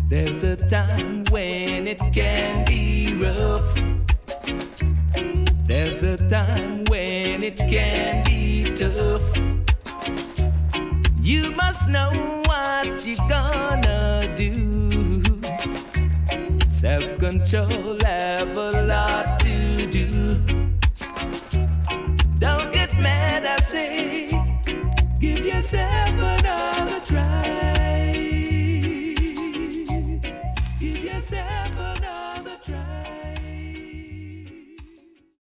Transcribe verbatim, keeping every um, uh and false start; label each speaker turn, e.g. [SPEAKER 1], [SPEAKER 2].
[SPEAKER 1] There's a time when it can be rough. There's a time when it can be tough. You must know what you're gonna do. Self-control have a lot to do.